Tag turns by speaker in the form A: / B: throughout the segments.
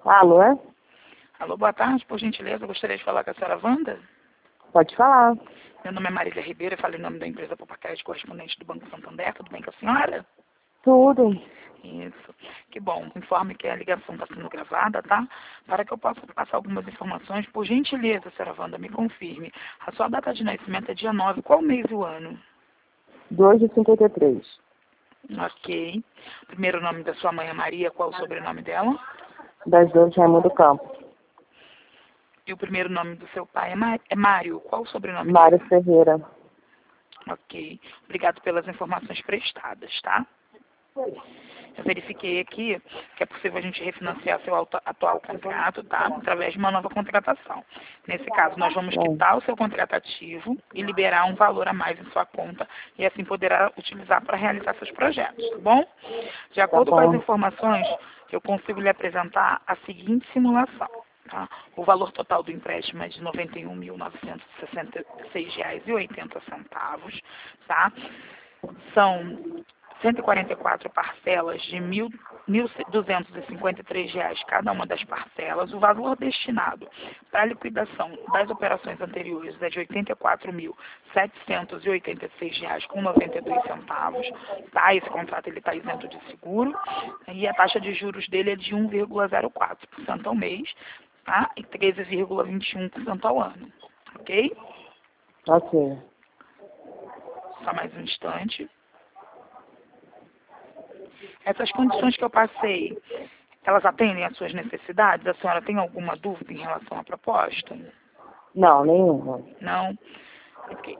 A: Alô, é?
B: Alô, boa tarde, por gentileza, eu gostaria de falar com a senhora Wanda.
A: Pode falar.
B: Meu nome é Marília Ribeiro, eu falei em nome da empresa Popacred, correspondente do Banco Santander, tudo bem com a senhora?
A: Tudo.
B: Isso, que bom, informe que a ligação está sendo gravada, tá? Para que eu possa passar algumas informações, por gentileza, senhora Wanda, me confirme. A sua data de nascimento é dia 9, qual mês e o ano?
A: 2 de 53.
B: Ok. O primeiro nome da sua mãe é Maria, qual o sobrenome dela?
A: Das duas de Raimundo Campos.
B: E o primeiro nome do seu pai é Mário, qual o sobrenome
A: Mário
B: dele?
A: Ferreira.
B: Ok. Obrigado pelas informações prestadas, tá? Eu verifiquei aqui que é possível a gente refinanciar seu atual contrato, tá? Através de uma nova contratação. Nesse caso, nós vamos quitar o seu contrato ativo e liberar um valor a mais em sua conta e assim poderá utilizar para realizar seus projetos, tá bom? De acordo com as
A: bom.
B: informações, eu consigo lhe apresentar a seguinte simulação. Tá? O valor total do empréstimo é de R$ 91.966,80, tá? São 144 parcelas de R$ 1.253 cada uma das parcelas. O valor destinado para a liquidação das operações anteriores é de R$ 84.786,92. Tá? Esse contrato está isento de seguro e a taxa de juros dele é de 1,04% ao mês, tá? E 13,21% ao ano. Ok?
A: Ok.
B: Só mais um instante. Essas condições que eu passei, elas atendem às suas necessidades? A senhora tem alguma dúvida em relação à proposta?
A: Não, nenhuma.
B: Não? Ok.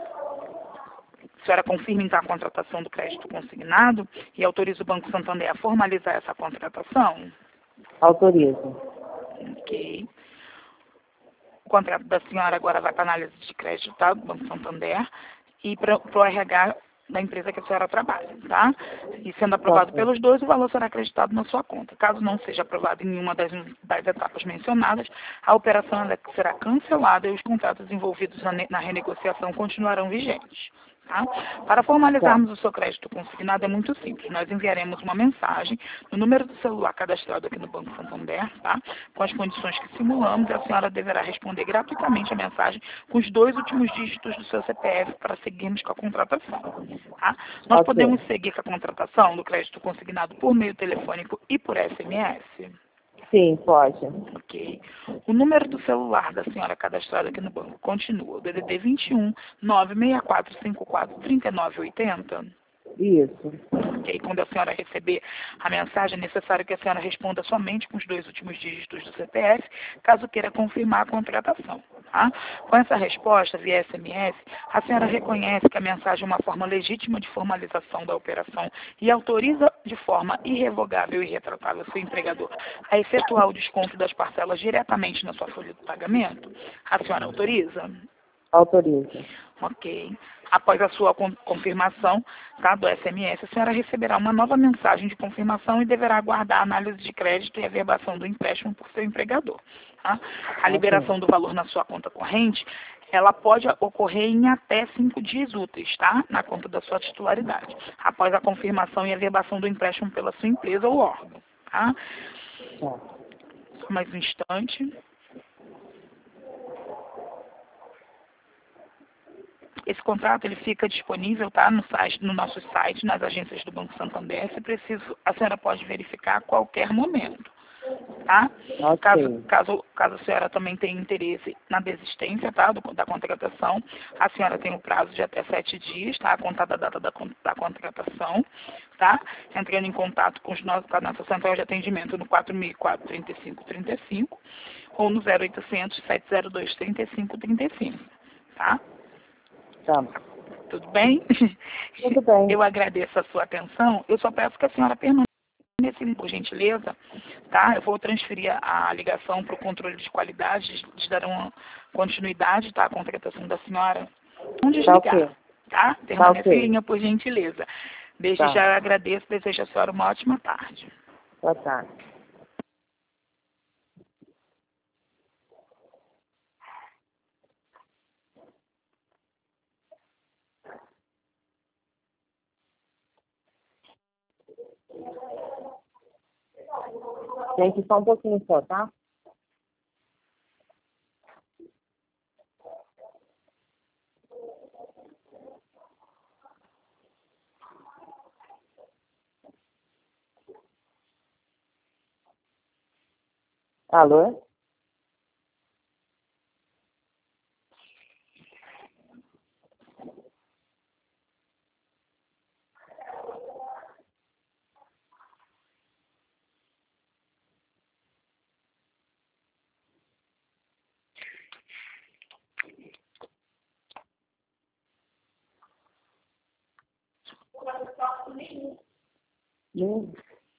B: A senhora confirma então a contratação do crédito consignado e autoriza o Banco Santander a formalizar essa contratação?
A: Autorizo.
B: Ok. O contrato da senhora agora vai para análise de crédito, tá? Do Banco Santander e para o RH da empresa que a senhora trabalha, tá? E sendo aprovado
A: Ok.
B: pelos dois, o valor será acreditado na sua conta. Caso não seja aprovado em nenhuma das etapas mencionadas, a operação será cancelada e os contratos envolvidos na renegociação continuarão vigentes. Tá? Para
A: Tá.
B: formalizarmos o seu crédito consignado é muito simples. Nós enviaremos uma mensagem no número do celular cadastrado aqui no Banco Santander, tá? Com as condições que simulamos, e a senhora deverá responder gratuitamente a mensagem com os 2 últimos dígitos do seu CPF para seguirmos com a contratação. Tá? Nós
A: Ok.
B: podemos seguir com a contratação do crédito consignado por meio telefônico e por SMS?
A: Sim, pode.
B: Ok. O número do celular da senhora cadastrado aqui no banco continua. O DDD 21 96454 3980.
A: Isso.
B: Ok. Quando a senhora receber a mensagem, é necessário que a senhora responda somente com os 2 últimos dígitos do CPF, caso queira confirmar a contratação. Tá? Com essa resposta via SMS, a senhora reconhece que a mensagem é uma forma legítima de formalização da operação e autoriza de forma irrevogável e irretratável seu empregador a efetuar o desconto das parcelas diretamente na sua folha de pagamento? A senhora autoriza?
A: Autorizo.
B: Ok. Após a sua confirmação, tá, do SMS, a senhora receberá uma nova mensagem de confirmação e deverá aguardar a análise de crédito e a verbação do empréstimo por seu empregador. Tá? A
A: Ok.
B: liberação do valor na sua conta corrente, ela pode ocorrer em até 5 dias úteis, tá? Na conta da sua titularidade, após a confirmação e a verbação do empréstimo pela sua empresa ou órgão. Tá?
A: Tá.
B: Só mais um instante. Esse contrato ele fica disponível, tá, no site, no nosso site, nas agências do Banco Santander. Se preciso, a senhora pode verificar a qualquer momento, tá?
A: Ok.
B: Caso a senhora também tenha interesse na desistência, tá, da contratação, a senhora tem o prazo de até 7 dias, tá, a contar da data da contratação, tá? Entrando em contato com com a nossa central de atendimento no 4004-3535 ou no 0800-702-3535, tá?
A: Tá.
B: Tudo bem?
A: Tudo bem.
B: Eu agradeço a sua atenção. Eu só peço que a senhora permaneça, por gentileza, tá? Eu vou transferir a ligação para o controle de qualidade, eles darão continuidade, tá? À contratação da senhora. Não
A: Tá
B: desligar,
A: ok.
B: tá?
A: Tá
B: Permanece em
A: ok.
B: linha, por gentileza. Desde
A: Tá.
B: já agradeço, desejo a senhora uma ótima tarde.
A: Boa tarde. Gente, só um pouquinho só, tá? Alô? Hum.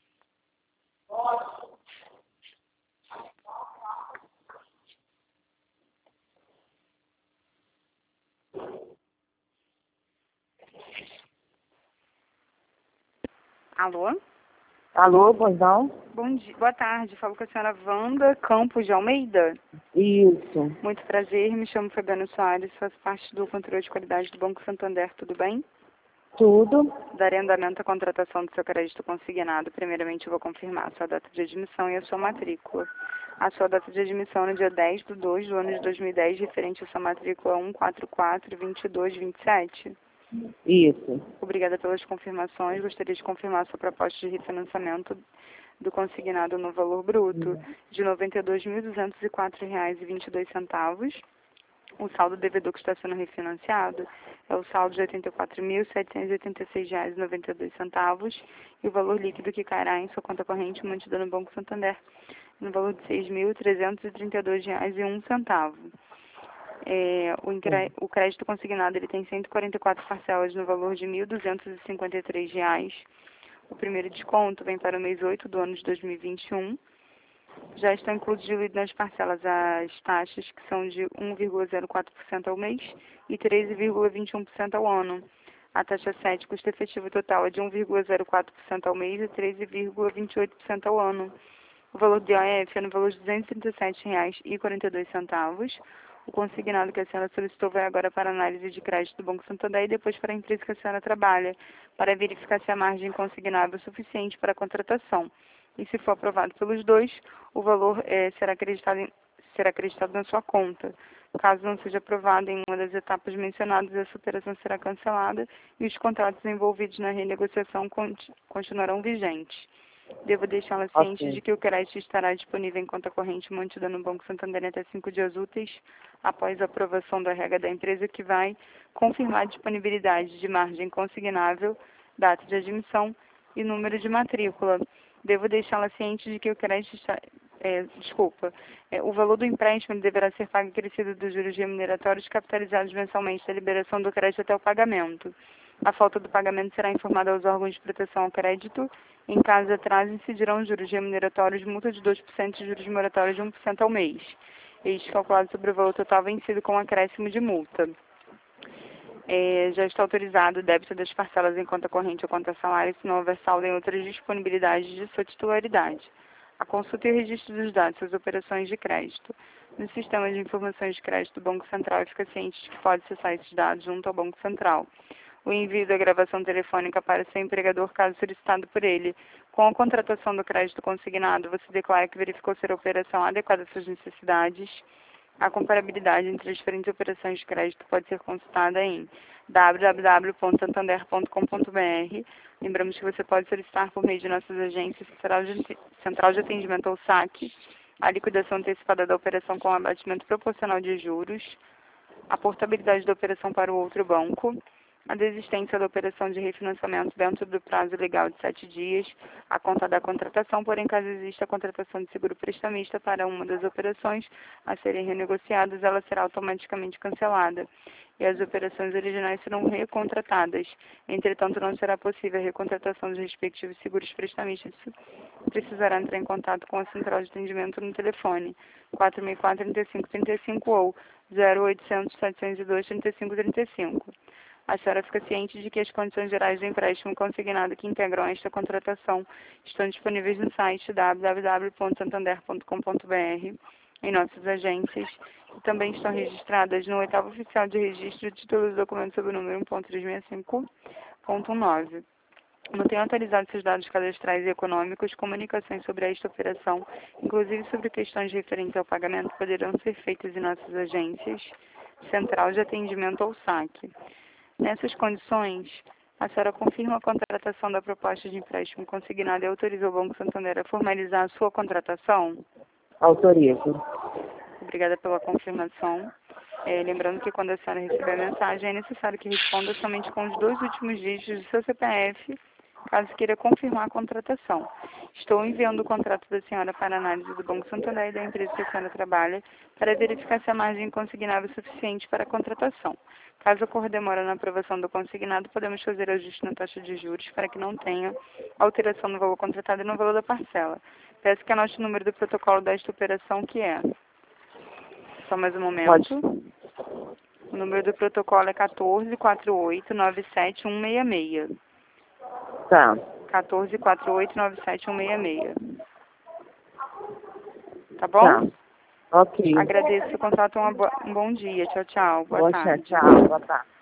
C: Alô?
A: Alô, pois não?
C: Bom dia, boa tarde. Falo com a senhora Wanda Campos de Almeida.
A: Isso.
C: Muito prazer, me chamo Fabiano Soares, faço parte do controle de qualidade do Banco Santander, tudo bem?
A: Tudo.
C: Darei andamento à contratação do seu crédito consignado. Primeiramente, eu vou confirmar a sua data de admissão e a sua matrícula. A sua data de admissão no dia 10/2 do ano de 2010, referente à sua matrícula 144-2227.
A: Isso.
C: Obrigada pelas confirmações. Gostaria de confirmar a sua proposta de refinanciamento do consignado no valor bruto de R$ 92.204,22. O saldo devedor que está sendo refinanciado é o saldo de R$ 84.786,92 e o valor líquido que cairá em sua conta corrente mantida no Banco Santander no valor de R$ 6.332,01. O crédito consignado ele tem 144 parcelas no valor de R$ 1.253. O primeiro desconto vem para o mês 8 do ano de 2021. Já estão incluídas nas parcelas as taxas que são de 1,04% ao mês e 13,21% ao ano. A taxa 7, custo efetivo total é de 1,04% ao mês e 13,28% ao ano. O valor do IOF é no valor de R$ 237,42. O consignado que a senhora solicitou vai agora para análise de crédito do Banco Santander e depois para a empresa que a senhora trabalha, para verificar se a margem consignável é suficiente para a contratação. E se for aprovado pelos dois, o valor será acreditado na sua conta. Caso não seja aprovado em uma das etapas mencionadas, essa operação será cancelada e os contratos envolvidos na renegociação continuarão vigentes. Devo deixá-la ciente
A: Ok.
C: de que o crédito estará disponível em conta corrente mantida no Banco Santander até 5 dias úteis após a aprovação da regra da empresa, que vai confirmar a disponibilidade de margem consignável, data de admissão e número de matrícula. Devo deixá-la ciente de que o crédito está... o valor do empréstimo deverá ser pago acrescido dos juros remuneratórios capitalizados mensalmente da liberação do crédito até o pagamento. A falta do pagamento será informada aos órgãos de proteção ao crédito. Em caso de atraso, incidirão juros remuneratórios, multa de 2% e juros moratórios de 1% ao mês. Este calculado sobre o valor total vencido com acréscimo de multa. Já está autorizado o débito das parcelas em conta corrente ou conta salário, se não houver saldo em outras disponibilidades de sua titularidade. A consulta e o registro dos dados das operações de crédito. No sistema de informações de crédito do Banco Central, fica ciente de que pode acessar esses dados junto ao Banco Central. O envio da gravação telefônica para seu empregador, caso solicitado por ele. Com a contratação do crédito consignado, você declara que verificou ser a operação adequada às suas necessidades. A comparabilidade entre as diferentes operações de crédito pode ser consultada em www.santander.com.br. Lembramos que você pode solicitar por meio de nossas agências Central de Atendimento ou SAC, a liquidação antecipada da operação com abatimento proporcional de juros, a portabilidade da operação para o outro banco, a desistência da operação de refinanciamento dentro do prazo legal de 7 dias, a conta da contratação, porém, caso exista a contratação de seguro prestamista para uma das operações a serem renegociadas, ela será automaticamente cancelada e as operações originais serão recontratadas. Entretanto, não será possível a recontratação dos respectivos seguros prestamistas. Precisará entrar em contato com a Central de Atendimento no telefone 464-3535 ou 0800-702-3535. A senhora fica ciente de que as condições gerais do empréstimo consignado que integram esta contratação estão disponíveis no site www.santander.com.br, em nossas agências, e também estão registradas no 8º Oficial de Registro de Títulos e Documentos sob o número 1.365.19. não tenho autorizado seus dados cadastrais e econômicos, comunicações sobre esta operação, inclusive sobre questões referentes ao pagamento, poderão ser feitas em nossas agências, central de atendimento ou saque. Nessas condições, a senhora confirma a contratação da proposta de empréstimo consignado e autoriza o Banco Santander a formalizar a sua contratação?
A: Autorizo.
C: Obrigada pela confirmação. Lembrando que quando a senhora receber a mensagem, é necessário que responda somente com os 2 últimos dígitos do seu CPF, caso queira confirmar a contratação. Estou enviando o contrato da senhora para análise do Banco Santander e da empresa que a senhora trabalha para verificar se a margem consignável é suficiente para a contratação. Caso ocorra demora na aprovação do consignado, podemos fazer ajuste na taxa de juros para que não tenha alteração no valor contratado e no valor da parcela. Peço que anote o número do protocolo desta operação, que é... Só mais um momento.
A: Pode.
C: O número do protocolo é 144897166.
A: Tá.
C: 144897166. Tá bom?
A: Tá. Ok.
C: Agradeço o contato. Um bom dia. Tchau, tchau. Boa tarde.
A: Tchau. Boa tarde.